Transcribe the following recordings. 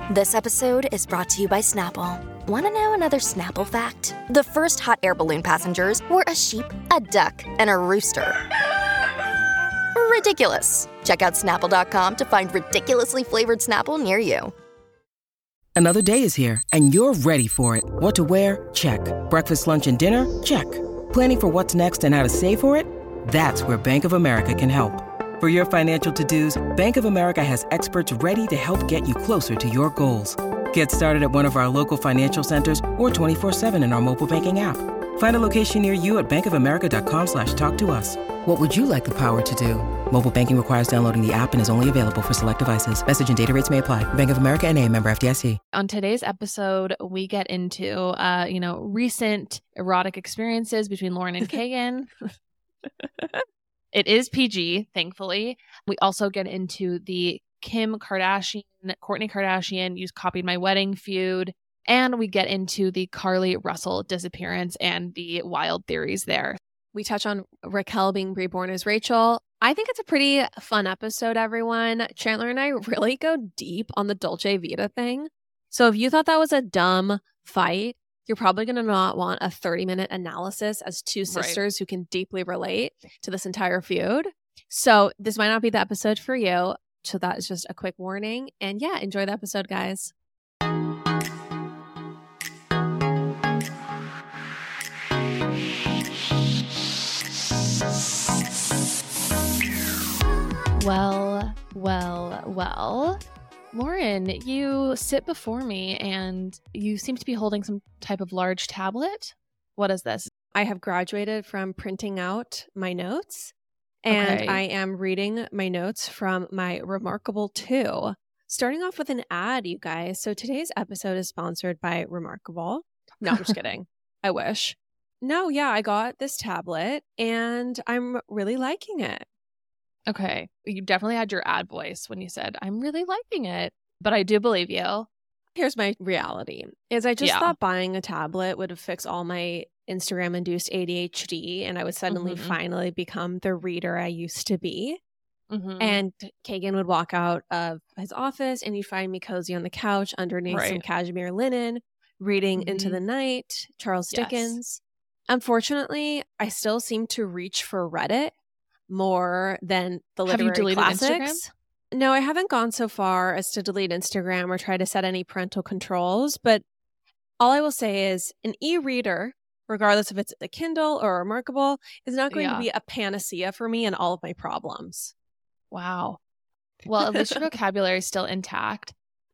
This episode is brought to you by Snapple. Want to know another Snapple fact? The first hot air balloon passengers were a sheep, a duck, and a rooster. Ridiculous. Check out Snapple.com to find ridiculously flavored Snapple near you. Another day is here, and you're ready for it. What to wear? Check. Breakfast, lunch, and dinner? Check. Planning for what's next and how to save for it? That's where Bank of America can help. For your financial to-dos, Bank of America has experts ready to help get you closer to your goals. Get started at one of our local financial centers or 24/7 in our mobile banking app. Find a location near you at bankofamerica.com/talktous. What would you like the power to do? Mobile banking requires downloading the app and is only available for select devices. Message and data rates may apply. Bank of America N.A., member FDIC. On today's episode, we get into, recent erotic experiences between Lauren and Kagan. It is PG, thankfully. We also get into the Kim Kardashian, Kourtney Kardashian, You Copied My Wedding feud. And we get into the Carly Russell disappearance and the wild theories there. We touch on Raquel being reborn as Rachel. I think it's a pretty fun episode, everyone. Chandler and I really go deep on the Dolce Vita thing. So if you thought that was a dumb fight, you're probably going to not want a 30-minute analysis as two sisters who can deeply relate to this entire feud. So this might not be the episode for you. So that is just a quick warning. And yeah, enjoy the episode, guys. Well. Lauren, you sit before me and you seem to be holding some type of large tablet. What is this? I have graduated from printing out my notes, and I am reading my notes from my Remarkable 2. Starting off with an ad, you guys. So today's episode is sponsored by Remarkable. No, I'm just kidding. I wish. No, yeah, I got this tablet and I'm really liking it. Okay. You definitely had your ad voice when you said, I'm really liking it. But I do believe you. Here's my reality. Is I just thought buying a tablet would fix all my Instagram-induced ADHD and I would suddenly finally become the reader I used to be. And Kagan would walk out of his office and he'd find me cozy on the couch underneath some cashmere linen, reading Into the Night, Charles Dickens. Unfortunately, I still seem to reach for Reddit more than the literary Have you deleted classics. Instagram? No, I haven't gone so far as to delete Instagram or try to set any parental controls, but all I will say is an e-reader, regardless if it's a Kindle or Remarkable, is not going to be a panacea for me and all of my problems. Wow. Well, at least your vocabulary is still intact.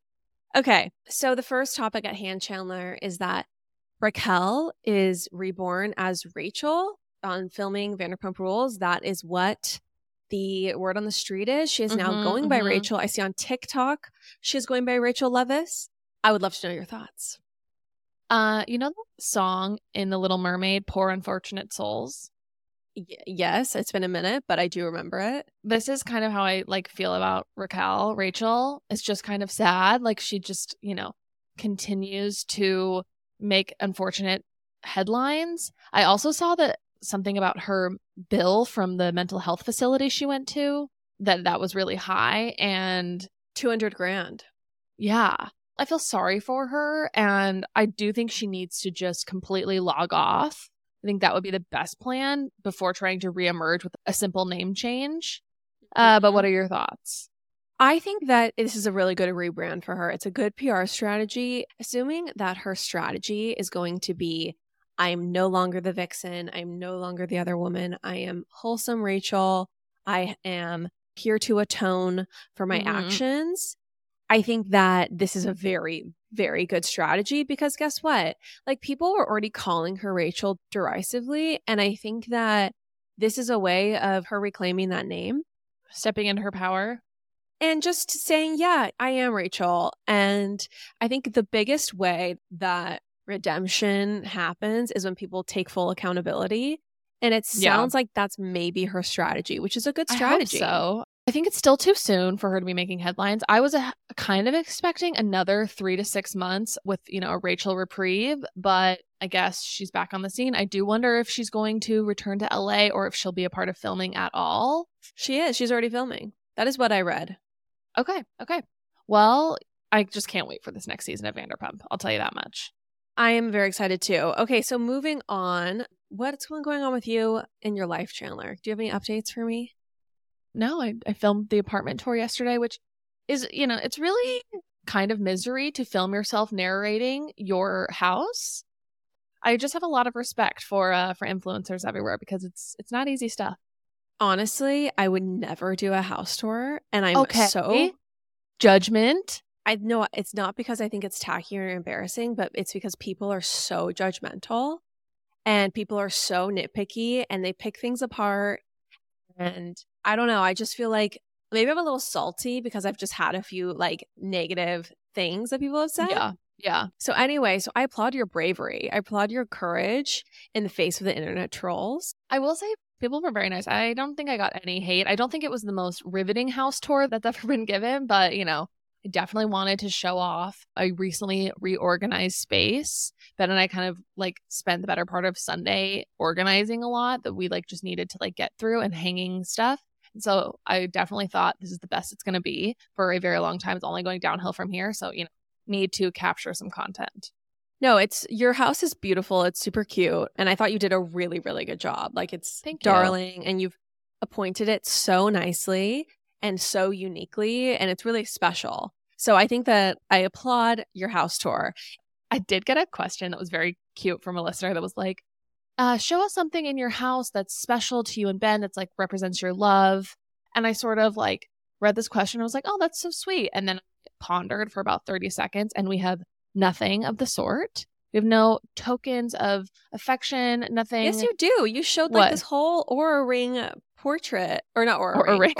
Okay, so the first topic at hand, Chandler, is that Raquel is reborn as Rachel on filming Vanderpump Rules. That is what the word on the street is. She is now going by Rachel. I see on TikTok she is going by Rachel Leviss. I would love to know your thoughts. You know the song in The Little Mermaid, Poor Unfortunate Souls? Yes, it's been a minute, but I do remember it. This is kind of how I feel about Rachel. It's just kind of sad. She just, continues to make unfortunate headlines. I also saw that something about her bill from the mental health facility she went to, that was really high, and $200,000. Yeah. I feel sorry for her, and I do think she needs to just completely log off. I think that would be the best plan before trying to reemerge with a simple name change. But what are your thoughts? I think that this is a really good rebrand for her. It's a good PR strategy, assuming that her strategy is going to be, I'm no longer the vixen. I'm no longer the other woman. I am wholesome Rachel. I am here to atone for my actions. I think that this is a very, very good strategy because guess what? People were already calling her Rachel derisively. And I think that this is a way of her reclaiming that name. Stepping into her power. And just saying, yeah, I am Rachel. And I think the biggest way that redemption happens is when people take full accountability. And it sounds like that's maybe her strategy, which is a good strategy. I hope so. I think it's still too soon for her to be making headlines. I was kind of expecting another 3 to 6 months with, a Rachel reprieve, but I guess she's back on the scene. I do wonder if she's going to return to LA or if she'll be a part of filming at all. She is. She's already filming. That is what I read. Okay. Well, I just can't wait for this next season of Vanderpump. I'll tell you that much. I am very excited too. Okay, so moving on. What's going on with you in your life, Chandler? Do you have any updates for me? No, I filmed the apartment tour yesterday, which is, it's really kind of misery to film yourself narrating your house. I just have a lot of respect for influencers everywhere because it's not easy stuff. Honestly, I would never do a house tour, and I'm so judgment. I know it's not because I think it's tacky or embarrassing, but it's because people are so judgmental and people are so nitpicky and they pick things apart. And I don't know. I just feel like maybe I'm a little salty because I've just had a few like negative things that people have said. Yeah. So anyway, I applaud your bravery. I applaud your courage in the face of the internet trolls. I will say people were very nice. I don't think I got any hate. I don't think it was the most riveting house tour that's ever been given, but I definitely wanted to show off a recently reorganized space. Ben and I kind of like spent the better part of Sunday organizing a lot that we like just needed to like get through and hanging stuff. And so I definitely thought this is the best it's going to be for a very long time. It's only going downhill from here. So, need to capture some content. No, your house is beautiful. It's super cute. And I thought you did a really, really good job. Like it's darling and you've appointed it so nicely and so uniquely, and it's really special. So I think that I applaud your house tour. I did get a question that was very cute from a listener that was like, show us something in your house that's special to you and Ben that's like represents your love. And I sort of like read this question. I was like, oh, that's so sweet. And then I pondered for about 30 seconds and we have nothing of the sort. We have no tokens of affection, nothing. Yes, you do. You showed like this whole Oura Ring portrait, or not Oura Ring.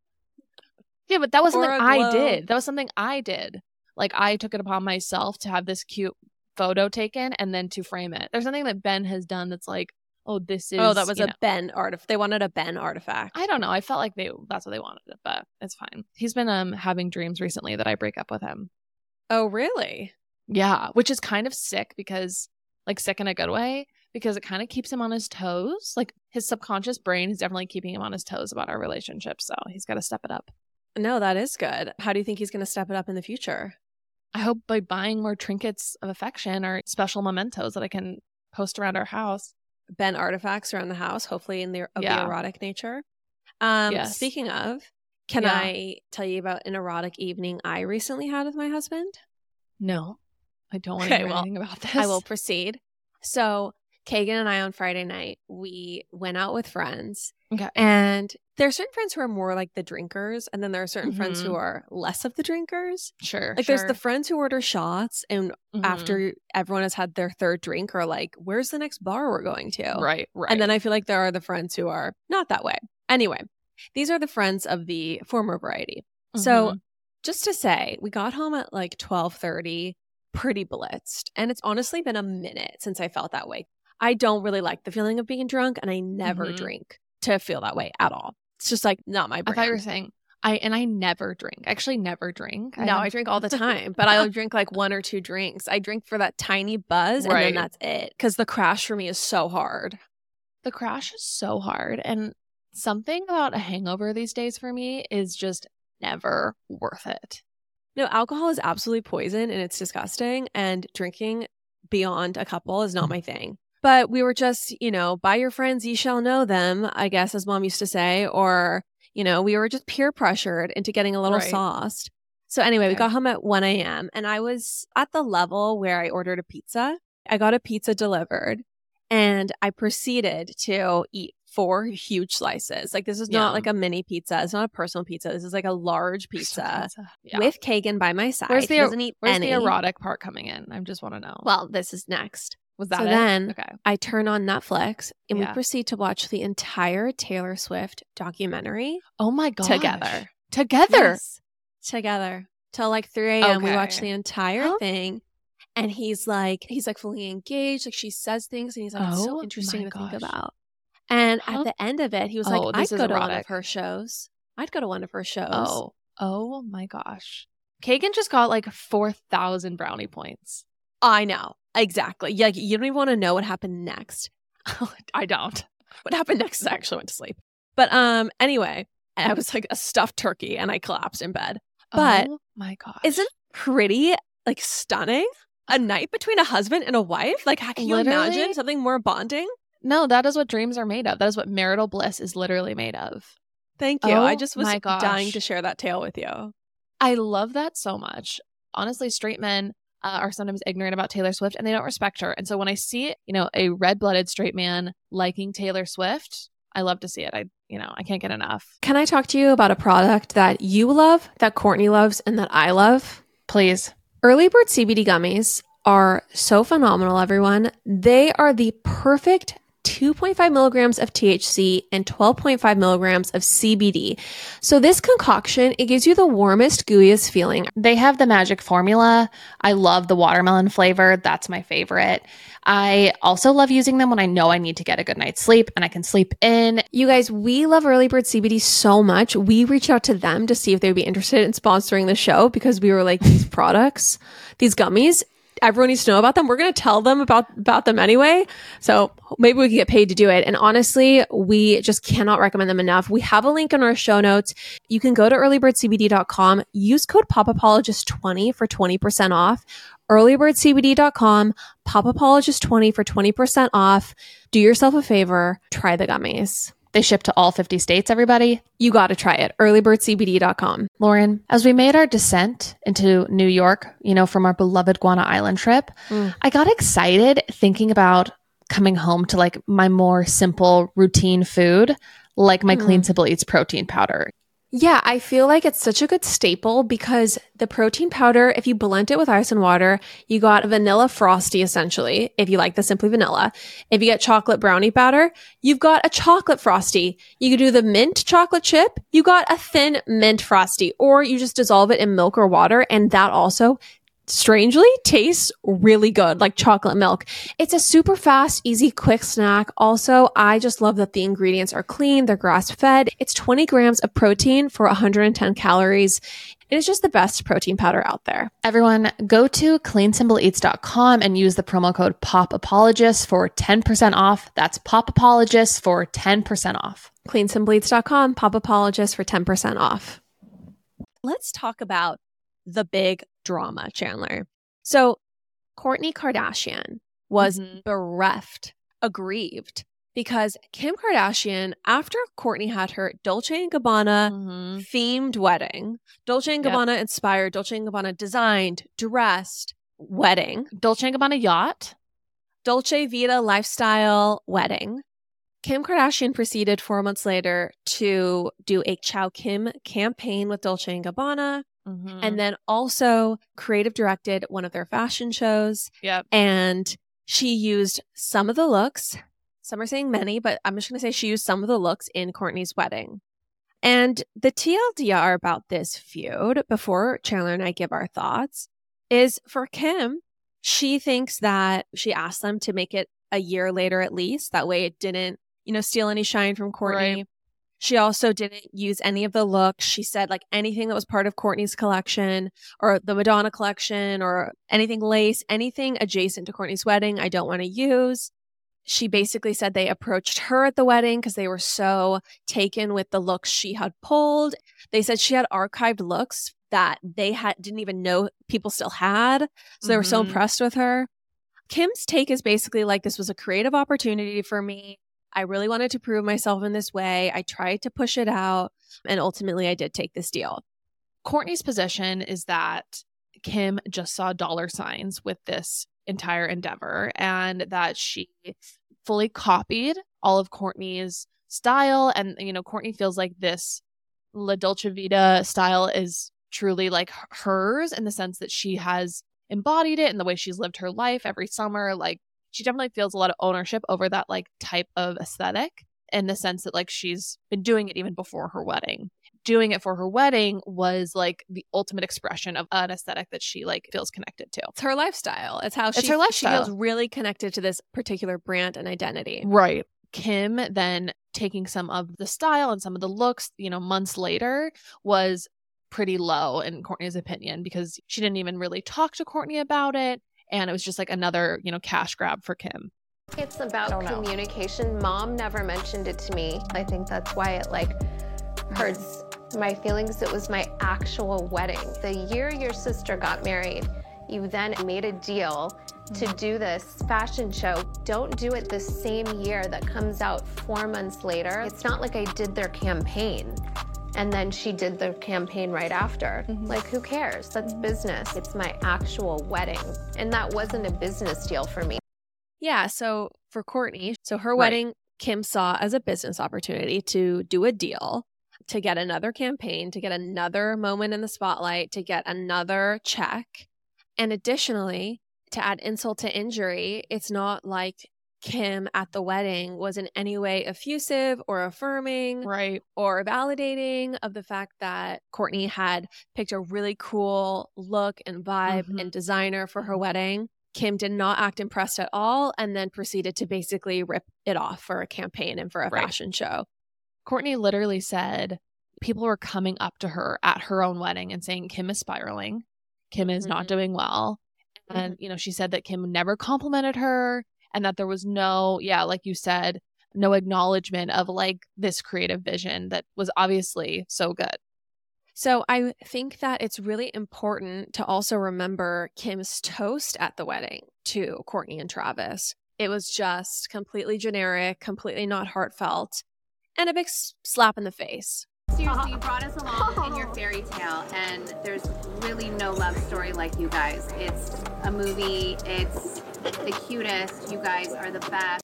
Yeah, but that was something I did. That was something I did. Like I took it upon myself to have this cute photo taken and then to frame it. There's something that Ben has done that's like, oh, this is. Oh, that was a Ben artifact. They wanted a Ben artifact. I don't know. I felt like that's what they wanted, but it's fine. He's been having dreams recently that I break up with him. Oh, really? Yeah, which is kind of sick because, like, sick in a good way, because it kind of keeps him on his toes. Like, his subconscious brain is definitely keeping him on his toes about our relationship, so he's got to step it up. No, that is good. How do you think he's going to step it up in the future? I hope by buying more trinkets of affection or special mementos that I can post around our house. Ben artifacts around the house, hopefully the erotic nature. Yes. Speaking of, can I tell you about an erotic evening I recently had with my husband? No. I don't want to hear anything about this. I will proceed. So Kagan and I on Friday night, we went out with friends. Okay. And there are certain friends who are more like the drinkers. And then there are certain friends who are less of the drinkers. Sure. Like there's the friends who order shots. And after everyone has had their third drink are like, where's the next bar we're going to? Right. And then I feel like there are the friends who are not that way. Anyway, these are the friends of the former variety. So just to say, we got home at like 12:30, pretty blitzed. And it's honestly been a minute since I felt that way. I don't really like the feeling of being drunk, and I never drink to feel that way at all. It's just like not my brand. I thought you were saying I never drink. I actually never drink. I drink all the time, but I'll drink like one or two drinks. I drink for that tiny buzz and then that's it. Because the crash for me is so hard. The crash is so hard. And something about a hangover these days for me is just never worth it. No, alcohol is absolutely poison and it's disgusting. And drinking beyond a couple is not my thing. But we were just, by your friends, ye shall know them, I guess, as mom used to say. Or, we were just peer pressured into getting a little sauced. So anyway, we got home at 1 a.m. and I was at the level where I ordered a pizza. I got a pizza delivered and I proceeded to eat 4 huge slices. Like this is not like a mini pizza. It's not a personal pizza. This is like a large pizza with Kagan by my side. Where's the erotic part coming in? I just want to know. Well, this is next. Was that so it? Then I turn on Netflix and we proceed to watch the entire Taylor Swift documentary. Oh my gosh. Together. Yes. Together. Till like 3 a.m. We watched the entire thing. And he's like fully engaged. Like she says things and he's like, it's so interesting to think about. And at the end of it, he was like, I'd go to one of her shows. Oh my gosh. Kagan just got like 4,000 brownie points. I know. Exactly. Yeah, you don't even want to know what happened next. I don't. What happened next is I actually went to sleep. But anyway, I was like a stuffed turkey and I collapsed in bed. But oh my gosh. Isn't pretty, like stunning. A night between a husband and a wife? Like, how can you imagine something more bonding? No, that is what dreams are made of. That is what marital bliss is literally made of. Thank you. I just was dying to share that tale with you. I love that so much. Honestly, straight men are sometimes ignorant about Taylor Swift and they don't respect her. And so when I see, a red-blooded straight man liking Taylor Swift, I love to see it. I can't get enough. Can I talk to you about a product that you love, that Courtney loves, and that I love? Please. Early Bird CBD gummies are so phenomenal, everyone. They are the perfect 2.5 milligrams of THC and 12.5 milligrams of CBD. So this concoction, it gives you the warmest, gooeyest feeling. They have the magic formula. I love the watermelon flavor. That's my favorite. I also love using them when I know I need to get a good night's sleep and I can sleep in. You guys, we love Early Bird CBD so much. We reached out to them to see if they would be interested in sponsoring the show because we were like, these products, these gummies, everyone needs to know about them. We're going to tell them about them anyway. So maybe we can get paid to do it. And honestly, we just cannot recommend them enough. We have a link in our show notes. You can go to earlybirdcbd.com, use code POPApologist20 for 20% off. earlybirdcbd.com, POPApologist20 for 20% off. Do yourself a favor, try the gummies. They ship to all 50 states, everybody. You got to try it. earlybirdcbd.com. Lauren, as we made our descent into New York, from our beloved Guana Island trip, I got excited thinking about coming home to like my more simple routine food, like my Clean Simple Eats protein powder. Yeah, I feel like it's such a good staple because the protein powder, if you blend it with ice and water, you got vanilla frosty essentially, if you like the Simply Vanilla. If you get chocolate brownie batter, you've got a chocolate frosty. You could do the mint chocolate chip, you got a thin mint frosty, or you just dissolve it in milk or water, and that also strangely tastes really good, like chocolate milk. It's a super fast, easy, quick snack. Also, I just love that the ingredients are clean, they're grass-fed. It's 20 grams of protein for 110 calories. It is just the best protein powder out there. Everyone, go to cleansimpleeats.com and use the promo code POPApologist for 10% off. That's POPApologist for 10% off. Cleansimpleeats.com, POPApologist for 10% off. Let's talk about the big drama, Chandler. So Kourtney Kardashian was bereft, aggrieved, because Kim Kardashian, after Kourtney had her Dolce & Gabbana themed wedding, Dolce & Gabbana inspired, Dolce & Gabbana designed, dressed wedding. Dolce & Gabbana yacht. Dolce Vita lifestyle wedding. Kim Kardashian proceeded 4 months later to do a Chow Kim campaign with Dolce & Gabbana. And then also creative directed one of their fashion shows. Yep. And she used some of the looks. Some are saying many, but I'm just going to say she used some of the looks in Kourtney's wedding. And the TLDR about this feud, before Chandler and I give our thoughts, is for Kim, she thinks that she asked them to make it a year later at least. That way it didn't, steal any shine from Kourtney. Right. She also didn't use any of the looks. She said like anything that was part of Kourtney's collection or the Madonna collection or anything lace, anything adjacent to Kourtney's wedding, I don't want to use. She basically said they approached her at the wedding because they were so taken with the looks she had pulled. They said she had archived looks that they didn't even know people still had. So they were so impressed with her. Kim's take is basically like, this was a creative opportunity for me. I really wanted to prove myself in this way. I tried to push it out, and ultimately I did take this deal. Kourtney's position is that Kim just saw dollar signs with this entire endeavor and that she fully copied all of Kourtney's style. And, Kourtney feels like this La Dolce Vita style is truly like hers in the sense that she has embodied it in the way she's lived her life every summer. Like, she definitely feels a lot of ownership over that like type of aesthetic in the sense that like she's been doing it even before her wedding. Doing it for her wedding was like the ultimate expression of an aesthetic that she like feels connected to. It's her lifestyle. It's how she feels really connected to this particular brand and identity. Right. Kim then taking some of the style and some of the looks, months later was pretty low in Kourtney's opinion because she didn't even really talk to Kourtney about it. And it was just like another, cash grab for Kim. It's about communication. Mom never mentioned it to me. I think that's why it hurts my feelings. It was my actual wedding. The year your sister got married, you then made a deal to do this fashion show. Don't do it the same year that comes out 4 months later. It's not like I did their campaign and then she did the campaign right after. Like, who cares? That's business. It's my actual wedding. And that wasn't a business deal for me. Yeah, so for Kourtney, so her wedding, Kim saw as a business opportunity to do a deal, to get another campaign, to get another moment in the spotlight, to get another check. And additionally, to add insult to injury, it's not like Kim at the wedding was in any way effusive or affirming or validating of the fact that Kourtney had picked a really cool look and vibe and designer for her wedding. Kim did not act impressed at all and then proceeded to basically rip it off for a campaign and for a fashion show. Kourtney literally said people were coming up to her at her own wedding and saying Kim is spiraling. Kim is not doing well. And, you know, she said that Kim never complimented her and that there was no, like you said, no acknowledgement of like this creative vision that was obviously so good. So I think that it's really important to also remember Kim's toast at the wedding to Kourtney and Travis. It was just completely generic, completely not heartfelt, and a big slap in the face. Seriously, you brought us along in your fairy tale, and there's really no love story like you guys. It's a movie. It's the cutest. You guys are the best.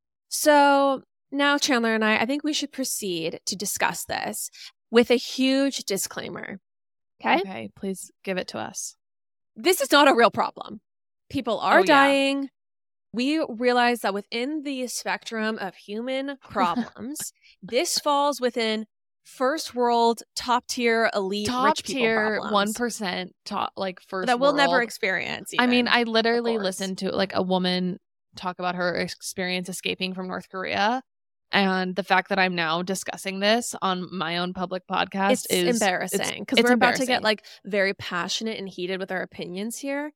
So now Chandler and I think we should proceed to discuss this with a huge disclaimer. Okay, please give it to us. This is not a real problem. People are dying. We realize that within the spectrum of human problems, this falls within first world, top tier, elite, rich people problems. 1% top, like first that we'll world. never experience. Even, I mean, I literally listened to like a woman talk about her experience escaping from North Korea. And the fact that I'm now discussing this on my own public podcast is embarrassing because we're about to get like very passionate and heated with our opinions here.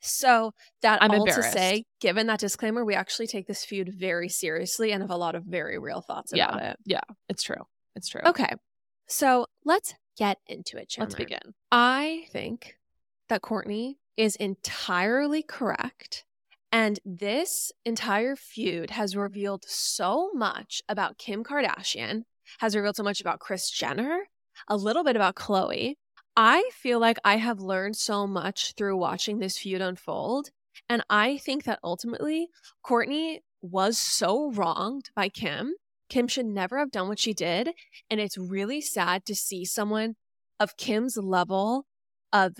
So that I'm all to say, given that disclaimer, we actually take this feud very seriously and have a lot of very real thoughts about it. Yeah, it's true. It's true. Okay. So let's get into it, Chandler. Let's begin. I think that Kourtney is entirely correct. And this entire feud has revealed so much about Kim Kardashian, has revealed so much about Kris Jenner, a little bit about Khloe. I feel like I have learned so much through watching this feud unfold. And I think that ultimately, Kourtney was so wronged by Kim. Kim should never have done what she did. And it's really sad to see someone of Kim's level of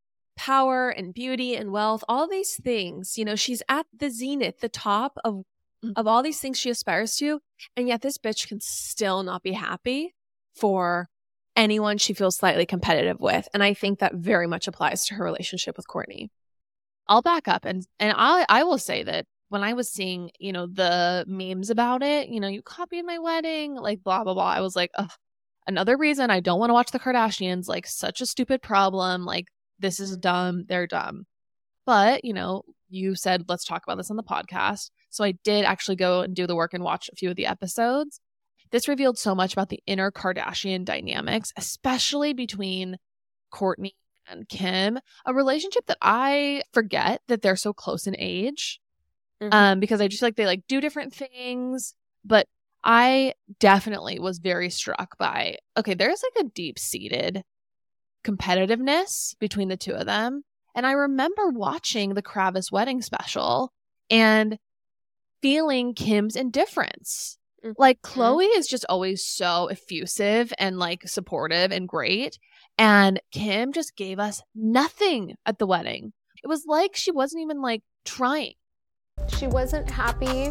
power and beauty and wealth, all these things, you know, she's at the zenith, the top of all these things she aspires to. And yet this bitch can still not be happy for anyone she feels slightly competitive with. And I think that very much applies to her relationship with Kourtney. I'll back up and I will say that when I was seeing, you know, the memes about it, you know, you copied my wedding, like blah, blah, blah. I was like, ugh, another reason I don't want to watch the Kardashians, like such a stupid problem. Like, this is dumb. They're dumb. But, you know, you said, let's talk about this on the podcast. So I did actually go and do the work and watch a few of the episodes. This revealed so much about the inner Kardashian dynamics, especially between Kourtney and Kim, a relationship that I forget that they're so close in age. Because I just feel like they like do different things. But I definitely was very struck by, okay, there's like a deep-seated competitiveness between the two of them. And I remember watching the Kravis wedding special and feeling Kim's indifference. Like Khloe is just always so effusive and like supportive and great. And Kim just gave us nothing at the wedding. It was like she wasn't even like trying. She wasn't happy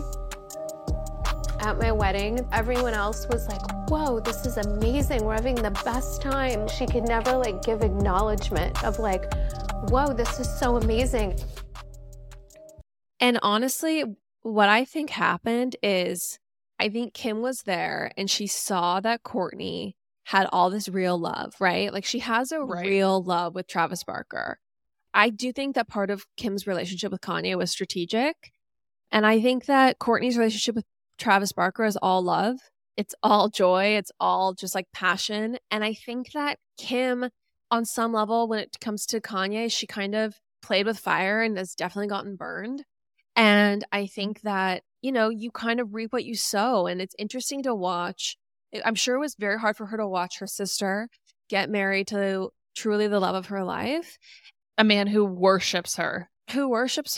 at my wedding. Everyone else was like, whoa, this is amazing. We're having the best time. She could never like give acknowledgement of like, whoa, this is so amazing. And honestly, what I think happened is I think Kim was there and she saw that Kourtney had all this real love, right? Like she has a real love with Travis Barker. I do think that part of Kim's relationship with Kanye was strategic. And I think that Kourtney's relationship with Travis Barker is all love. It's all joy. It's all just like passion. And I think that Kim, on some level, when it comes to Kanye, she kind of played with fire and has definitely gotten burned. And I think that, you kind of reap what you sow. And it's interesting to watch. I'm sure it was very hard for her to watch her sister get married to truly the love of her life. A man who worships her. And who worships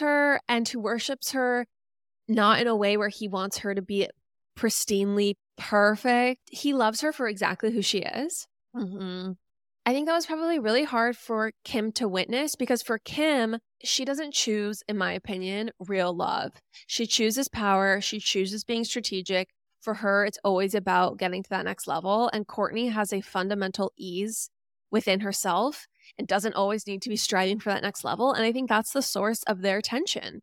her not in a way where he wants her to be pristinely perfect. He loves her for exactly who she is. Mm-hmm. I think that was probably really hard for Kim to witness, because for Kim, she doesn't choose, in my opinion, real love. She chooses power. She chooses being strategic. For her, it's always about getting to that next level. And Kourtney has a fundamental ease within herself and doesn't always need to be striving for that next level. And I think that's the source of their tension.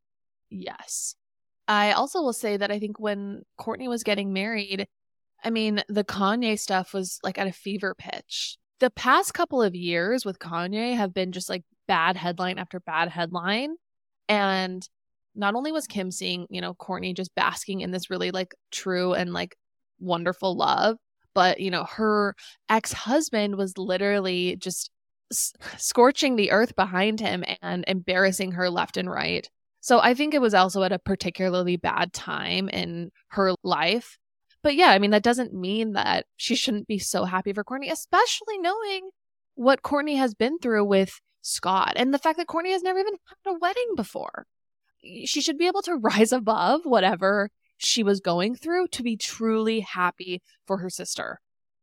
Yes. I also will say that I think when Kourtney was getting married, the Kanye stuff was like at a fever pitch. The past couple of years with Kanye have been just like bad headline after bad headline. And not only was Kim seeing, Kourtney just basking in this really like true and like wonderful love, but, her ex-husband was literally just scorching the earth behind him and embarrassing her left and right. So I think it was also at a particularly bad time in her life. But yeah, that doesn't mean that she shouldn't be so happy for Kourtney, especially knowing what Kourtney has been through with Scott and the fact that Kourtney has never even had a wedding before. She should be able to rise above whatever she was going through to be truly happy for her sister.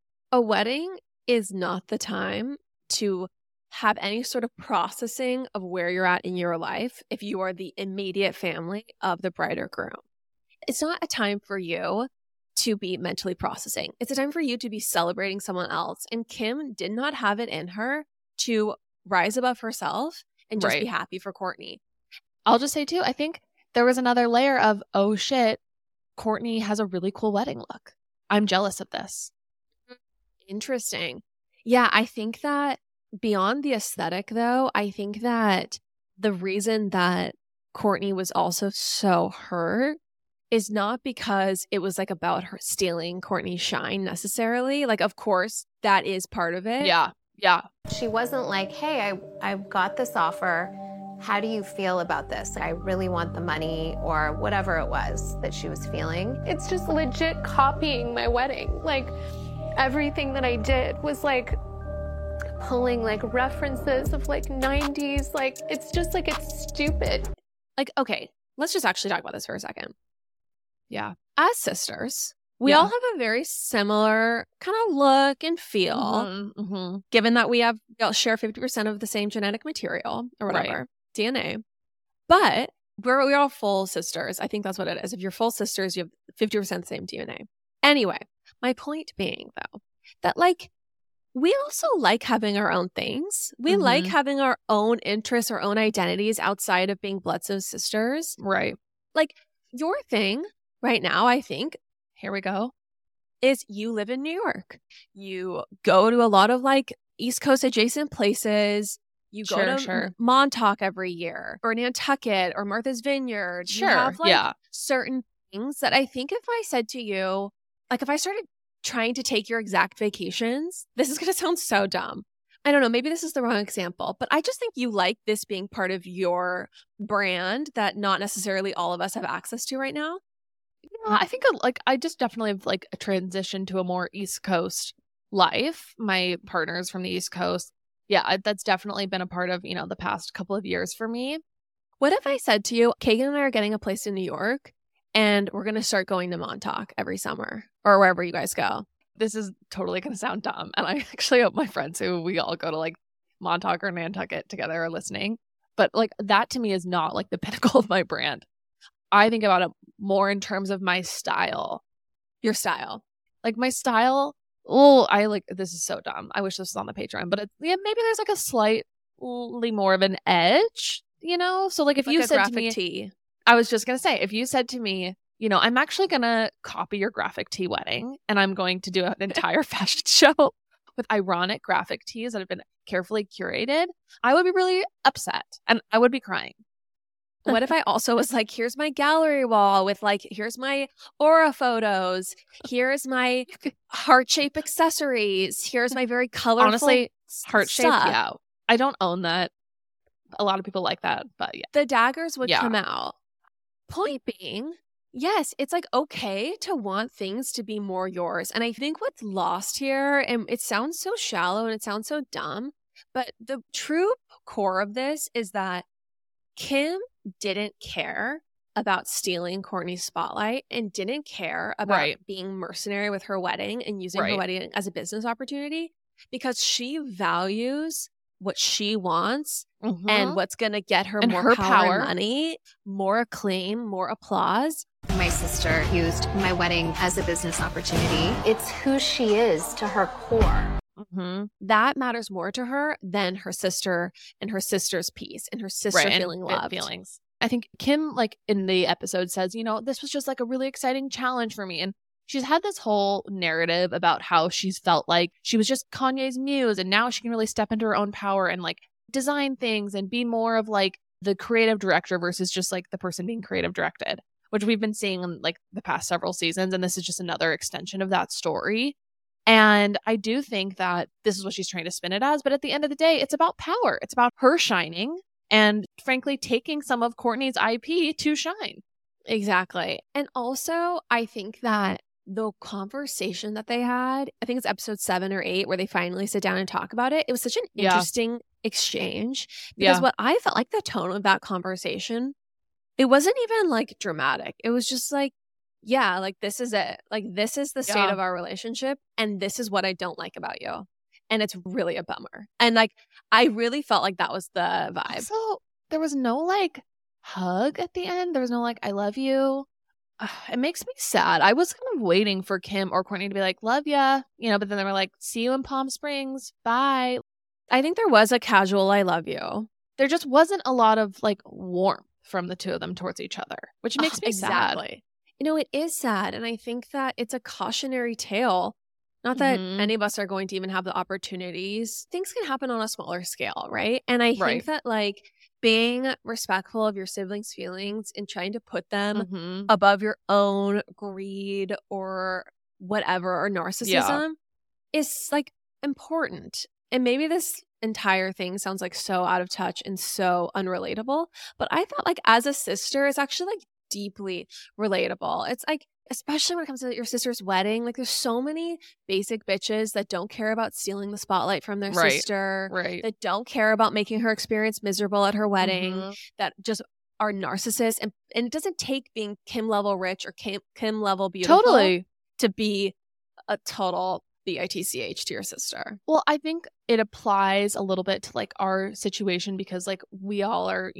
A wedding is not the time to have any sort of processing of where you're at in your life if you are the immediate family of the bride or groom. It's not a time for you to be mentally processing. It's a time for you to be celebrating someone else. And Kim did not have it in her to rise above herself and just be happy for Kourtney. I'll just say too, I think there was another layer of, oh shit, Kourtney has a really cool wedding look. I'm jealous of this. Interesting. Yeah, I think that beyond the aesthetic though, I think that the reason that Kourtney was also so hurt is not because it was like about her stealing Kourtney's shine necessarily. Like, of course, that is part of it. Yeah. Yeah. She wasn't like, hey, I've got this offer. How do you feel about this? I really want the money, or whatever it was that she was feeling. It's just legit copying my wedding. Like, everything that I did was like pulling like references of like 90s. Like, it's just like, it's stupid. Like, okay, let's just actually talk about this for a second. Yeah. As sisters, we all have a very similar kind of look and feel, given that we all share 50% of the same genetic material or whatever, DNA. But we're all full sisters. I think that's what it is. If you're full sisters, you have 50% the same DNA. Anyway, my point being, though, that like we also like having our own things. We like having our own interests, our own identities outside of being Bledsoe sisters. Right. Like your thing right now, I think, here we go, is you live in New York. You go to a lot of like East Coast adjacent places. You go to Montauk every year, or Nantucket, or Martha's Vineyard. Sure. You have like certain things that I think if I said to you, like if I started trying to take your exact vacations, this is going to sound so dumb. I don't know, maybe this is the wrong example, but I just think you like this being part of your brand that not necessarily all of us have access to right now. Yeah, I think like I just definitely have like a transition to a more East Coast life. My partner's from the East Coast. Yeah, that's definitely been a part of, the past couple of years for me. What if I said to you, Kagan and I are getting a place in New York and we're going to start going to Montauk every summer or wherever you guys go? This is totally going to sound dumb. And I actually hope my friends who we all go to like Montauk or Nantucket together are listening. But like that to me is not like the pinnacle of my brand. I think about it more in terms of my style. Your style. Like my style. Oh, I like, this is so dumb. I wish this was on the Patreon, but maybe there's like a slightly more of an edge, So like if like you said to me, tee. I was just going to say, if you said to me, I'm actually going to copy your graphic tee wedding and I'm going to do an entire fashion show with ironic graphic tees that have been carefully curated, I would be really upset and I would be crying. What if I also was like, here's my gallery wall with like, here's my aura photos. Here's my heart-shaped accessories. Here's my very colorful Honestly, heart-shaped, stuff. yeah. I don't own that. A lot of people like that, but yeah. The daggers would Yeah. come out. Point being, yes, it's like okay to want things to be more yours. And I think what's lost here, and it sounds so shallow and it sounds so dumb, but the true core of this is that Kim didn't care about stealing Kourtney's spotlight and didn't care about Right. being mercenary with her wedding and using her Right. wedding as a business opportunity, because she values what she wants Mhm. and what's going to get her And more her power power. and money, more acclaim, more applause. My sister used my wedding as a business opportunity. It's who she is to her core. Mhm. That matters more to her than her sister and her sister's peace and her sister Right, and feeling fit loved. feelings. I think Kim, like in the episode, says, this was just like a really exciting challenge for me. And she's had this whole narrative about how she's felt like she was just Kanye's muse, and now she can really step into her own power and like design things and be more of like the creative director versus just like the person being creative directed, which we've been seeing in like the past several seasons. And this is just another extension of that story. And I do think that this is what she's trying to spin it as. But at the end of the day, it's about power. It's about her shining and frankly taking some of Kourtney's IP to shine. Exactly. And also, I think that the conversation that they had, I think it's episode 7 or 8, where they finally sit down and talk about it. It was such an Yeah. interesting exchange because Yeah. what I felt like the tone of that conversation, it wasn't even like dramatic. It was just like, yeah, like this is it. Like this is the state Yeah. of our relationship. And this is what I don't like about you. And it's really a bummer. And like, I really felt like that was the vibe. Also, there was no like hug at the end. There was no like, I love you. It makes me sad. I was kind of waiting for Kim or Kourtney to be like, love ya, but then they were like, see you in Palm Springs. Bye. I think there was a casual I love you. There just wasn't a lot of like warmth from the two of them towards each other, which makes me sad. Exactly. It is sad. And I think that it's a cautionary tale. Not that Mhm. any of us are going to even have the opportunities. Things can happen on a smaller scale, right? And I Right. think that like being respectful of your siblings' feelings and trying to put them Mhm. above your own greed or whatever or narcissism is like important. And maybe this entire thing sounds like so out of touch and so unrelatable, but I felt like as a sister, it's actually like deeply relatable. It's like, especially when it comes to your sister's wedding, like there's so many basic bitches that don't care about stealing the spotlight from their Right. sister, Right. that don't care about making her experience miserable at her wedding, Mhm. that just are narcissists. And it doesn't take being Kim level rich or Kim level beautiful Totally. to be a total bitch to your sister. Well, I think it applies a little bit to like our situation because like we all are,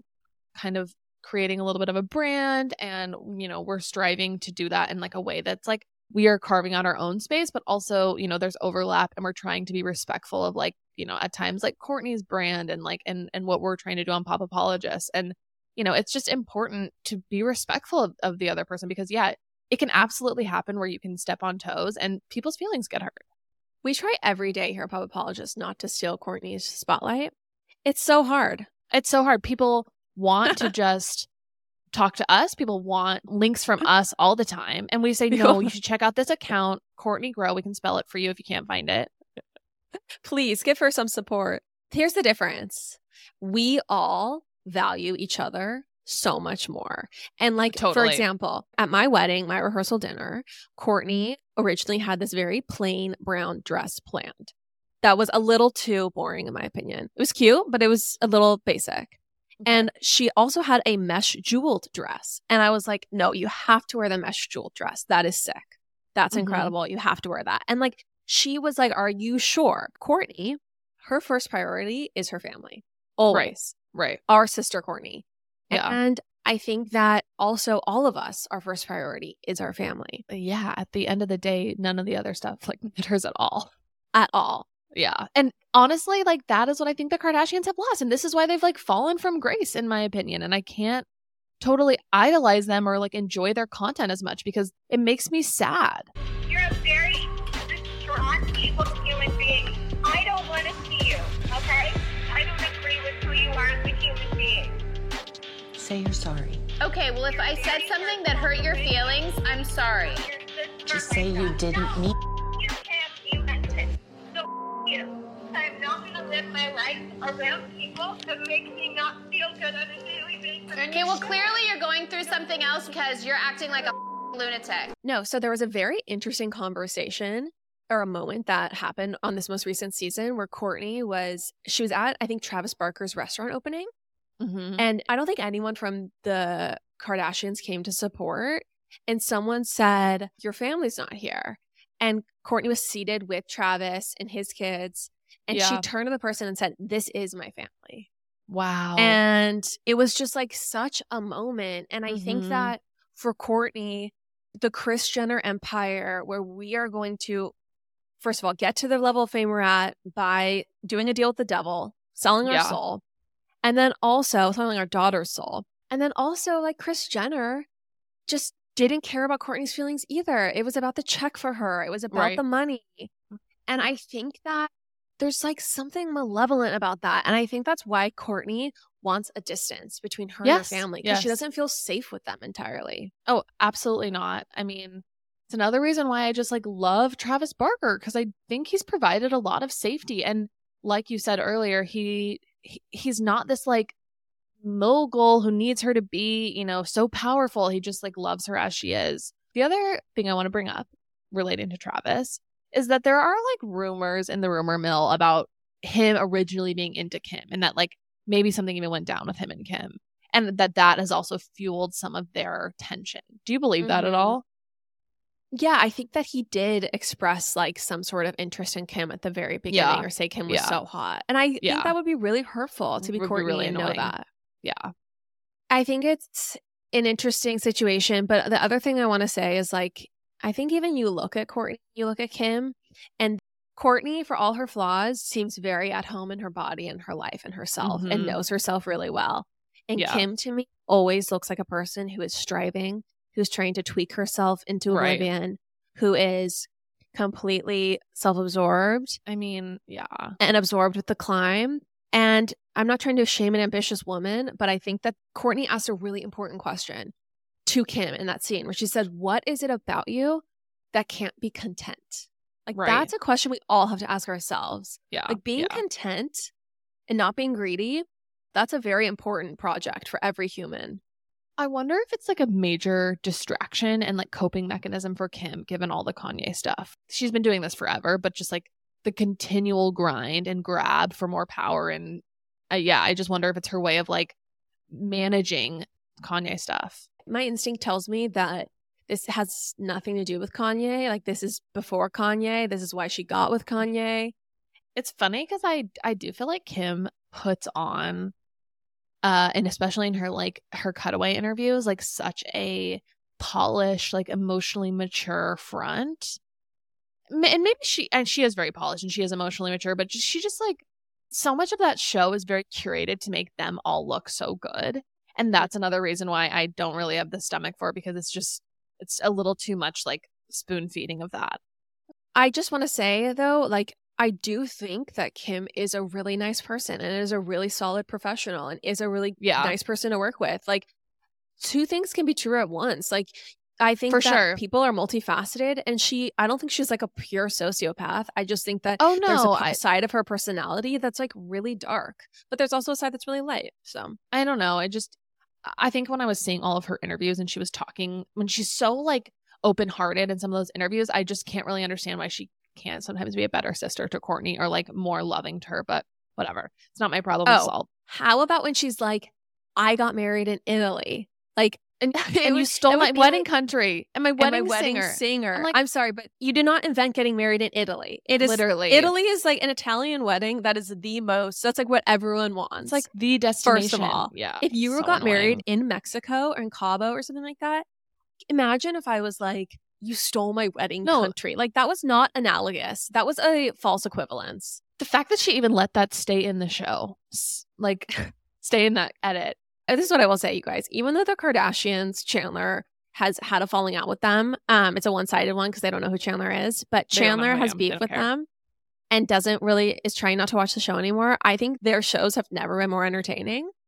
kind of creating a little bit of a brand and, we're striving to do that in like a way that's like we are carving out our own space, but also, there's overlap and we're trying to be respectful of like, at times like Kourtney's brand and like, and what we're trying to do on Pop Apologists. And, it's just important to be respectful of the other person because it can absolutely happen where you can step on toes and people's feelings get hurt. We try every day here at Pop Apologists not to steal Kourtney's spotlight. It's so hard. It's so hard. People want to just talk to us. People want links from us all the time. And we say, no, you should check out this account, Kourtney Grow. We can spell it for you if you can't find it. Please give her some support. Here's the difference. We all value each other so much more. And like, for Totally. example, at my wedding, my rehearsal dinner, Kourtney originally had this very plain brown dress planned. That was a little too boring, in my opinion. It was cute, but it was a little basic. And she also had a mesh jeweled dress. And I was like, no, you have to wear the mesh jeweled dress. That is sick. That's Mhm. incredible. You have to wear that. And like, she was like, are you sure? Kourtney, her first priority is her family. Always. Right. Our sister Kourtney. Yeah. And I think that also all of us, our first priority is our family Yeah. At the end of the day, none of the other stuff like matters at all. at all. Yeah. And honestly, like that is what I think the Kardashians have lost. And this is why they've like fallen from grace, in my opinion. And I can't totally idolize them or like enjoy their content as much because it makes me sad. You're a very distraught, evil human being. I don't want to see you, okay? I don't agree with who you are as a human being. Say you're sorry. Okay, well, if I said something that hurt your feelings, I'm sorry. Just say you didn't mean. You can't, you meant it. So you. I'm not going to live my life around people that make me not feel good on a daily basis. Okay, well, clearly you're going through something else because you're acting like a lunatic. No, so there was a very interesting conversation or a moment that happened on this most recent season where Courtney was at, I think, Travis Barker's restaurant opening. Mm-hmm. And I don't think anyone from the Kardashians came to support. And someone said, your family's not here. And Courtney was seated with Travis and his kids. And she turned to the person and said, this is my family. Wow. And it was just like such a moment. And I think that for Courtney, the Kris Jenner empire, where we are going to, first of all, get to the level of fame we're at by doing a deal with the devil, selling our soul, and then also selling our daughter's soul. And then also, like, Kris Jenner just didn't care about Courtney's feelings either. It was about the check for her. It was about the money. And I think that there's like something malevolent about that. And I think that's why Courtney wants a distance between her and her family, because she doesn't feel safe with them entirely. Oh, absolutely not. I mean, it's another reason why I just like love Travis Barker, because I think he's provided a lot of safety. And like you said earlier, he's not this like mogul who needs her to be, you know, so powerful. He just like loves her as she is. The other thing I want to bring up relating to Travis is that there are like rumors in the rumor mill about him originally being into Kim, and that like maybe something even went down with him and Kim, and that has also fueled some of their tension. Do you believe that at all? Yeah, I think that he did express like some sort of interest in Kim at the very beginning, or say Kim was so hot. And I think that would be really hurtful to be Courtney really and know that. Yeah. I think it's an interesting situation. But the other thing I want to say is like, I think even you look at Courtney, you look at Kim, and Courtney, for all her flaws, seems very at home in her body and her life and herself and knows herself really well. And Kim, to me, always looks like a person who is striving, who's trying to tweak herself into oblivion, who is completely self-absorbed. I mean, and absorbed with the climb. And I'm not trying to shame an ambitious woman, but I think that Courtney asked a really important question to Kim in that scene where she said, what is it about you that can't be content? Like, that's a question we all have to ask ourselves. Like, being content and not being greedy, that's a very important project for every human. I wonder if it's like a major distraction and like coping mechanism for Kim, given all the Kanye stuff. She's been doing this forever, but just like the continual grind and grab for more power. And I just wonder if it's her way of like managing Kanye stuff. My instinct tells me that this has nothing to do with Kanye. Like, this is before Kanye. This is why she got with Kanye. It's funny because I do feel like Kim puts on, and especially in her cutaway interviews, like such a polished, like emotionally mature front. And maybe she is very polished and she is emotionally mature, but she just like, so much of that show is very curated to make them all look so good. And that's another reason why I don't really have the stomach for it, because it's a little too much like spoon feeding of that. I just want to say though, like, I do think that Kim is a really nice person and is a really solid professional and is a really nice person to work with. Like, two things can be true at once. Like, I think that people are multifaceted, and I don't think she's like a pure sociopath. I just think that there's a side of her personality that's like really dark, but there's also a side that's really light. So I don't know. I think when I was seeing all of her interviews and she was talking, when she's so like open-hearted in some of those interviews, I just can't really understand why she can't sometimes be a better sister to Courtney or like more loving to her, but whatever. It's not my problem to solve. How about when she's like, I got married in Italy. Like, and you stole my wedding country and my wedding singer. I'm sorry, but you did not invent getting married in Italy. It is literally, Italy is like an Italian wedding. That is that's like what everyone wants. It's like the destination. First of all, if you got married in Mexico or in Cabo or something like that, imagine if I was like, you stole my wedding country. Like, that was not analogous. That was a false equivalence. The fact that she even let that stay in the show, like stay in that edit. This is what I will say, you guys. Even though the Kardashians, Chandler has had a falling out with them. It's a one-sided one because they don't know who Chandler is. But Chandler has beef with them and is trying not to watch the show anymore. I think their shows have never been more entertaining.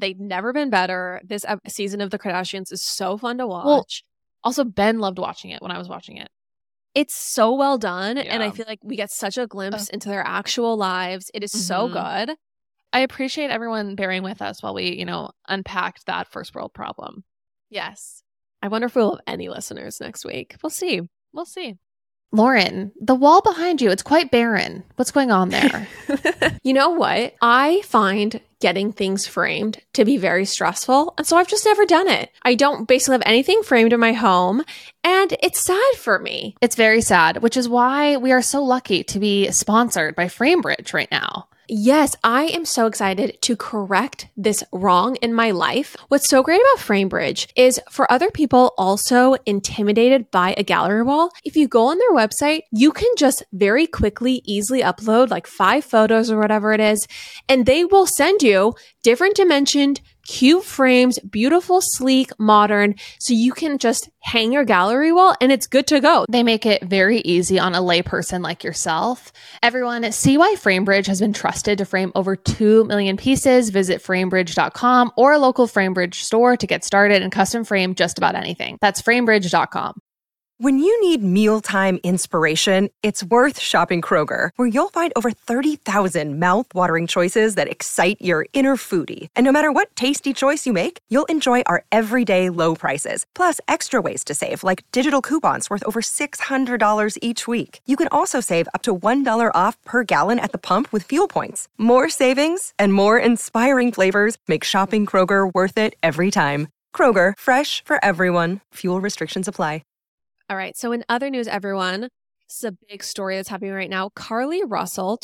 They've never been better. This season of The Kardashians is so fun to watch. Well, also, Ben loved watching it when I was watching it. It's so well done. And I Yeah. feel like we get such a glimpse into their actual lives. It is so Mhm. good. I appreciate everyone bearing with us while we, unpacked that first world problem. Yes. I wonder if we'll have any listeners next week. We'll see. We'll see. Lauren, the wall behind you, it's quite barren. What's going on there? You know what? I find getting things framed to be very stressful. And so I've just never done it. I don't basically have anything framed in my home. And it's sad for me. It's very sad, which is why we are so lucky to be sponsored by FrameBridge right now. Yes, I am so excited to correct this wrong in my life. What's so great about FrameBridge is for other people also intimidated by a gallery wall, if you go on their website, you can just very quickly, easily upload like 5 photos or whatever it is, and they will send you different dimensioned, cute frames, beautiful, sleek, modern, so you can just hang your gallery wall and it's good to go. They make it very easy on a layperson like yourself. Everyone, see why FrameBridge has been trusted to frame over 2 million pieces. Visit framebridge.com or a local FrameBridge store to get started and custom frame just about anything. That's framebridge.com. When you need mealtime inspiration, it's worth shopping Kroger, where you'll find over 30,000 mouth-watering choices that excite your inner foodie. And no matter what tasty choice you make, you'll enjoy our everyday low prices, plus extra ways to save, like digital coupons worth over $600 each week. You can also save up to $1 off per gallon at the pump with fuel points. More savings and more inspiring flavors make shopping Kroger worth it every time. Kroger, fresh for everyone. Fuel restrictions apply. All right. So in other news, everyone, this is a big story that's happening right now. Carly Russell,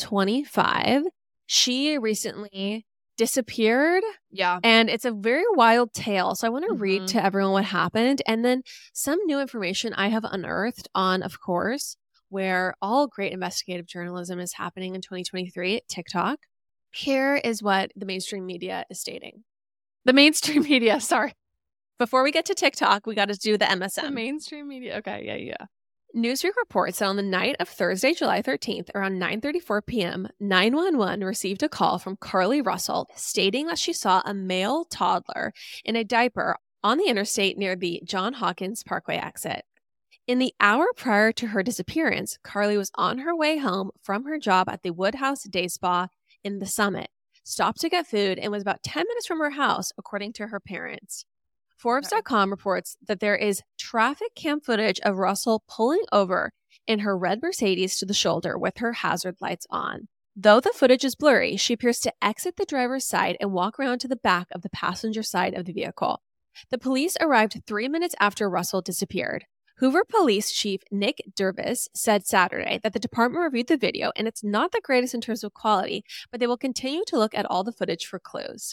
25, she recently disappeared. Yeah. And it's a very wild tale. So I want to read to everyone what happened. And then some new information I have unearthed on, of course, where all great investigative journalism is happening in 2023, TikTok. Here is what the mainstream media is stating. The mainstream media, sorry. Before we get to TikTok, we got to do the MSM. The mainstream media. Okay, yeah. Newsweek reports that on the night of Thursday, July 13th, around 9:34 p.m., 911 received a call from Carly Russell stating that she saw a male toddler in a diaper on the interstate near the John Hawkins Parkway exit. In the hour prior to her disappearance, Carly was on her way home from her job at the Woodhouse Day Spa in the Summit, stopped to get food, and was about 10 minutes from her house, according to her parents. Forbes.com reports that there is traffic cam footage of Russell pulling over in her red Mercedes to the shoulder with her hazard lights on. Though the footage is blurry, she appears to exit the driver's side and walk around to the back of the passenger side of the vehicle. The police arrived 3 minutes after Russell disappeared. Hoover Police Chief Nick Dervis said Saturday that the department reviewed the video and it's not the greatest in terms of quality, but they will continue to look at all the footage for clues.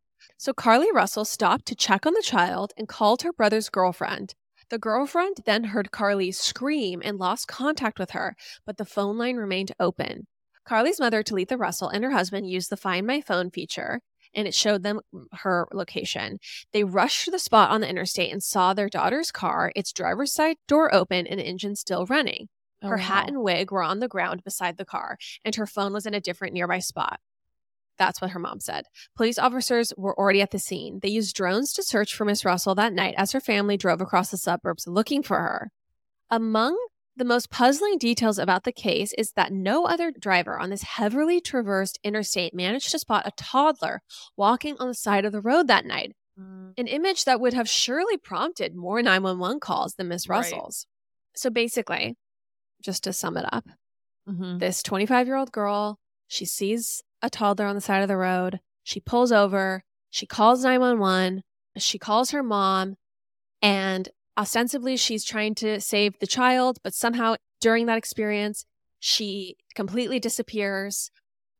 So Carly Russell stopped to check on the child and called her brother's girlfriend. The girlfriend then heard Carly scream and lost contact with her, but the phone line remained open. Carly's mother, Talitha Russell, and her husband used the Find My Phone feature, and it showed them her location. They rushed to the spot on the interstate and saw their daughter's car, its driver's side door open and engine still running. Her hat and wig were on the ground beside the car, and her phone was in a different nearby spot. That's what her mom said. Police officers were already at the scene. They used drones to search for Miss Russell that night as her family drove across the suburbs looking for her. Among the most puzzling details about the case is that no other driver on this heavily traversed interstate managed to spot a toddler walking on the side of the road that night, an image that would have surely prompted more 911 calls than Miss Russell's. So basically, just to sum it up, this 25-year-old girl, she sees a toddler on the side of the road. She pulls over. She calls 911. She calls her mom. And ostensibly, she's trying to save the child. But somehow, during that experience, she completely disappears.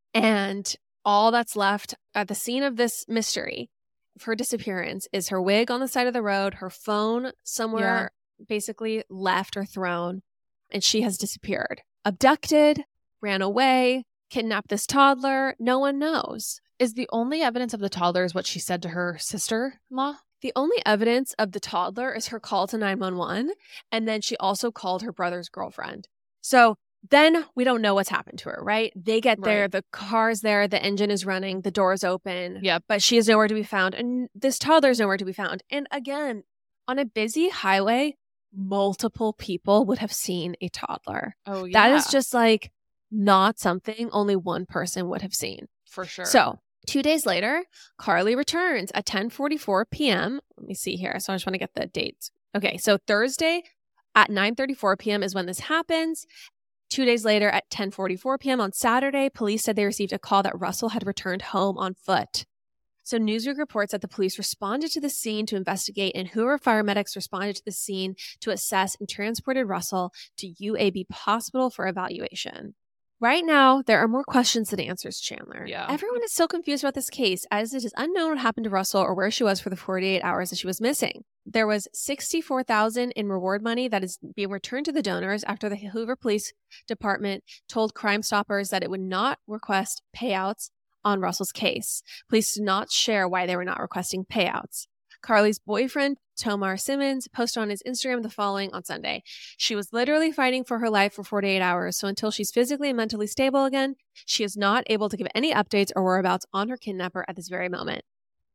And all that's left at the scene of this mystery of her disappearance is her wig on the side of the road, her phone somewhere basically left or thrown. And she has disappeared. Abducted, ran away, kidnapped this toddler. No one knows. Is the only evidence of the toddler is what she said to her sister-in-law? The only evidence of the toddler is her call to 911. And then she also called her brother's girlfriend. So Then we don't know what's happened to her, right? They get there, Right. the car's there, the engine is running, the door's open. Yep. But she is nowhere to be found. And this toddler's nowhere to be found. And again, on a busy highway, multiple people would have seen a toddler. Oh, yeah. That is just like not something only one person would have seen. for sure. So 2 days later, Carly returns at 10:44 p.m. Let me see here. So I just want to get the dates. Okay, so Thursday at 9:34 p.m. is when this happens. 2 days later at 10:44 p.m. on Saturday, police said they received a call that Russell had returned home on foot. So Newsweek reports that the police responded to the scene to investigate, and Hoover paramedics responded to the scene to assess and transported Russell to UAB Hospital for evaluation. Right now, there are more questions than answers, Chandler. Yeah. Everyone is still confused about this case, as it is unknown what happened to Russell or where she was for the 48 hours that she was missing. There was $64,000 in reward money that is being returned to the donors after the Hoover Police Department told Crime Stoppers that it would not request payouts on Russell's case. Police did not share why they were not requesting payouts. Carly's boyfriend, Tomar Simmons, posted on his Instagram the following on Sunday. She was literally fighting for her life for 48 hours, so until she's physically and mentally stable again, she is not able to give any updates or whereabouts on her kidnapper at this very moment.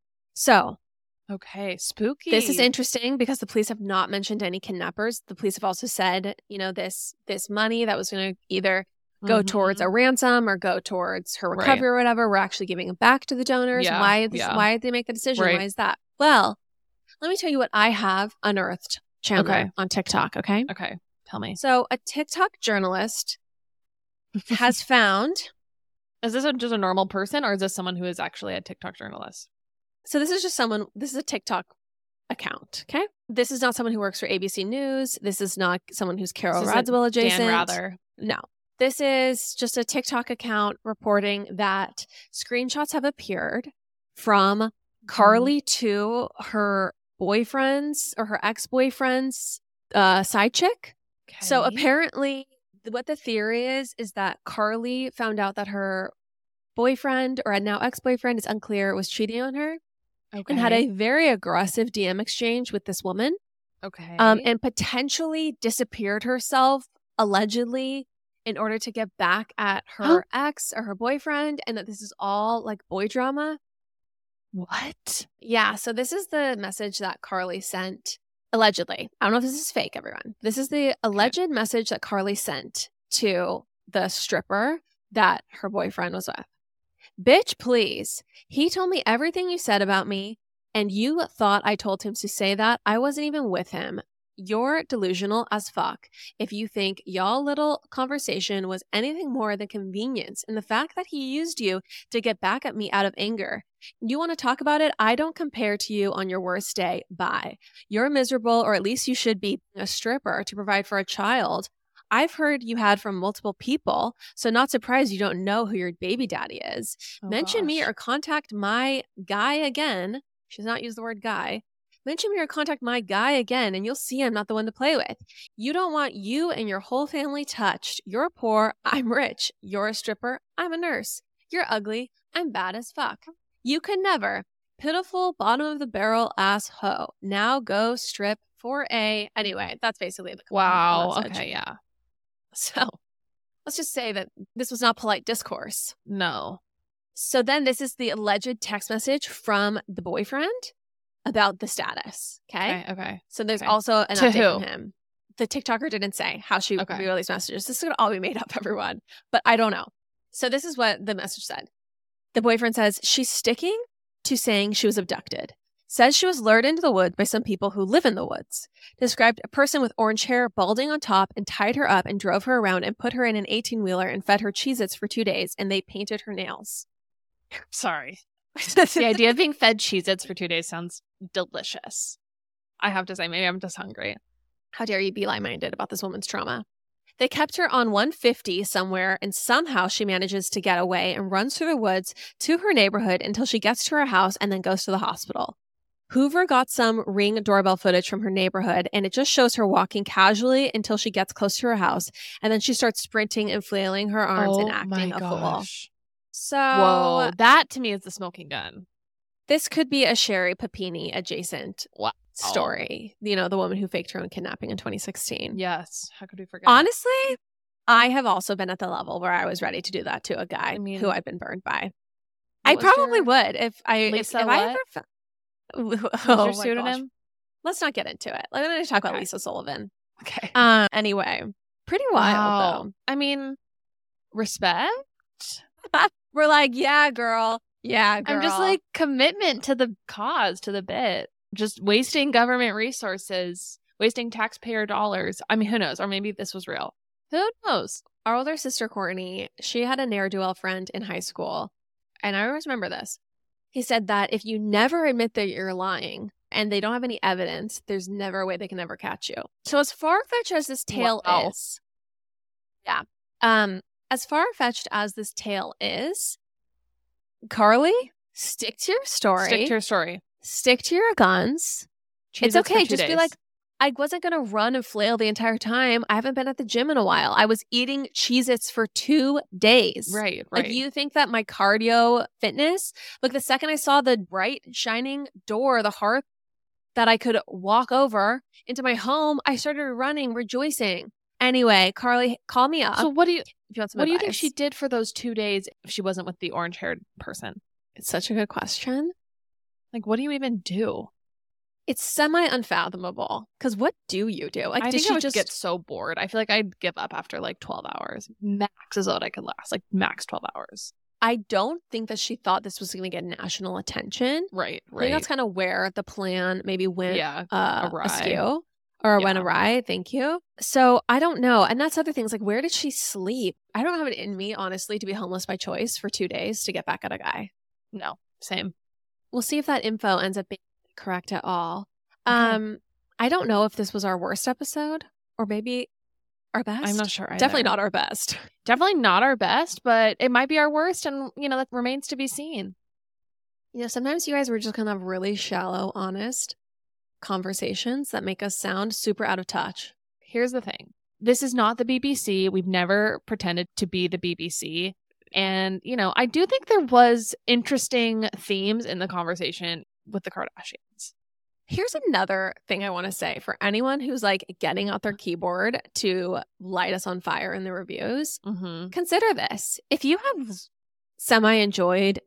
So, Okay, spooky. this is interesting because the police have not mentioned any kidnappers. The police have also said, this money that was going to either go towards a ransom or go towards her recovery or whatever, we're actually giving it back to the donors. Yeah, Why did they make the decision? Right. Why is that? Well, let me tell you what I have unearthed, Chandler, on TikTok, okay? Okay, tell me. So a TikTok journalist has found, Is this just a normal person, or is this someone who is actually a TikTok journalist? so this is a TikTok account, okay? This is not someone who works for ABC News. This is not someone who's Carol This isn't Radziwill adjacent. Dan Rather. No. This is just a TikTok account reporting that screenshots have appeared from Carly to her boyfriend's or her ex-boyfriend's side chick. Okay. So apparently what the theory is that Carly found out that her boyfriend or now ex-boyfriend, is unclear, was cheating on her and had a very aggressive DM exchange with this woman. Okay. And potentially disappeared herself, allegedly, in order to get back at her ex or her boyfriend, and that this is all like boy drama. What? Yeah, so this is the message that Carly sent, allegedly. I don't know if this is fake, everyone. This is the alleged message that Carly sent to the stripper that her boyfriend was with. Bitch, please. He told me everything you said about me, and you thought I told him to say that. I wasn't even with him. You're delusional as fuck if you think y'all little conversation was anything more than convenience and the fact that he used you to get back at me out of anger. You want to talk about it? I don't compare to you on your worst day. Bye. You're miserable, or at least you should be a stripper to provide for a child. I've heard you had from multiple people, so not surprised you don't know who your baby daddy is. Mention me or contact my guy again. She does not use the word guy. Mention me or contact my guy again, and you'll see I'm not the one to play with. You don't want you and your whole family touched. You're poor. I'm rich. You're a stripper. I'm a nurse. You're ugly. I'm bad as fuck. You could never. Pitiful bottom of the barrel ass hoe. Now go strip for a. Anyway, that's basically the message. Okay, yeah. So let's just say that this was not polite discourse. No. So then this is the alleged text message from the boyfriend about the status. Okay. So there's also an To update who? from him. The TikToker didn't say how she revealed these messages. This is going to all be made up, everyone. But I don't know. So this is what the message said. The boyfriend says, she's sticking to saying she was abducted. Says she was lured into the woods by some people who live in the woods. Described a person with orange hair, balding on top, and tied her up and drove her around and put her in an 18-wheeler and fed her Cheez-Its for 2 days, and they painted her nails. Sorry. The idea of being fed Cheez-Its for 2 days sounds delicious. I have to say, maybe I'm just hungry. How dare you be lie-minded about this woman's trauma? They kept her on 150 somewhere, and somehow she manages to get away and runs through the woods to her neighborhood until she gets to her house and then goes to the hospital. Hoover got some Ring doorbell footage from her neighborhood, and it just shows her walking casually until she gets close to her house, and then she starts sprinting and flailing her arms and acting a fool. So, Whoa, that to me is the smoking gun. This could be a Sherry Papini adjacent story. You know, the woman who faked her own kidnapping in 2016. Yes. How could we forget? Honestly, I have also been at the level where I was ready to do that to a guy who I've been burned by. I was probably your- would if I Lisa if what? I ever What's oh your my pseudonym? gosh. Let's not get into it. Let me talk about Okay. Lisa Sullivan. Okay. Anyway, pretty wild Wow. though. I mean, respect. We're like, yeah, girl. Yeah, girl. I'm just like commitment to the cause, to the bit. Just wasting government resources, wasting taxpayer dollars. I mean, who knows? Or maybe this was real. Who knows? our older sister, Courtney, she had a ne'er-do-well friend in high school. And I always remember this. He said that if you never admit that you're lying and they don't have any evidence, there's never a way they can ever catch you. So as far-fetched as this tale Wow. is, as far-fetched as this tale is, Carly, stick to your story. Stick to your story. Stick to your guns. It's Cheez-Its for okay. 2 Just be days. like, I wasn't going to run and flail the entire time. I haven't been at the gym in a while. I was eating Cheez-Its for 2 days. right. Like, you think that my cardio fitness, like the second I saw the bright, shining door, the hearth that I could walk over into my home, I started running, rejoicing. Anyway, Carly, call me up. So what do you if you want some what do you think advice. she did for those 2 days if she wasn't with the orange-haired person? It's such a good question. Like, what do you even do? It's semi-unfathomable. Because what do you do? Like, I did think she I would just get so bored. I feel like I'd give up after like 12 hours. Max is what I could last. Like max 12 hours. I don't think that she thought this was going to get national attention. Right. I think that's kind of where the plan maybe went awry. askew or went Yeah. awry. Thank you. So I don't know. And that's other things like, where did she sleep? I don't have it in me, honestly, to be homeless by choice for 2 days to get back at a guy. No, same. We'll see if that info ends up being correct at all. Okay. I don't know if this was our worst episode or maybe our best. I'm not sure. Definitely either. not our best. Definitely not our best, but it might be our worst, and that remains to be seen. You know, sometimes you guys were just kind of really shallow, honest conversations that make us sound super out of touch. Here's the thing. This is not the BBC. We've never pretended to be the BBC. And, I do think there was interesting themes in the conversation with the Kardashians. Here's another thing I want to say for anyone who's like getting out their keyboard to light us on fire in the reviews. Mm-hmm. Consider this. If you have semi-enjoyed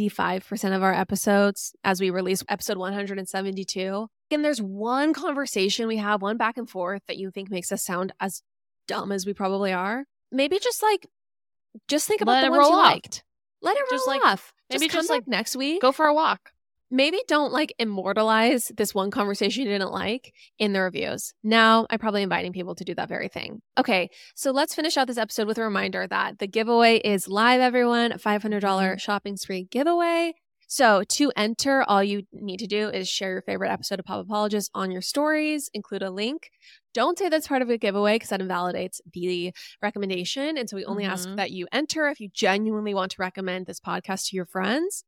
95% of our episodes as we release episode 172, and there's one conversation we have, one back and forth that you think makes us sound as dumb as we probably are, maybe just think about Let the it ones roll you off. liked. Let it roll Just, off. maybe Just come just, back next week. Go for a walk. Maybe don't immortalize this one conversation you didn't like in the reviews. Now, I'm probably inviting people to do that very thing. Okay, so let's finish out this episode with a reminder that the giveaway is live, everyone. $500 shopping spree giveaway. So to enter, all you need to do is share your favorite episode of Pop Apologist on your stories, include a link. Don't say that's part of a giveaway because that invalidates the recommendation. And so we only ask that you enter if you genuinely want to recommend this podcast to your friends.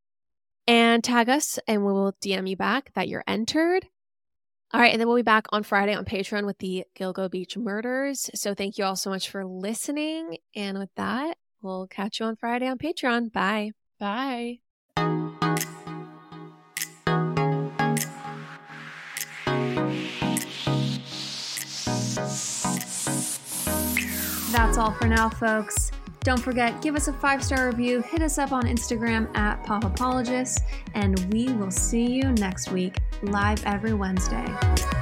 And tag us and we will DM you back that you're entered. All right. And then we'll be back on Friday on Patreon with the Gilgo Beach murders. So thank you all so much for listening. And with that, we'll catch you on Friday on Patreon. Bye. Bye. That's all for now, folks. Don't forget, give us a 5-star review, hit us up on Instagram at PopApologists, and we will see you next week, live every Wednesday.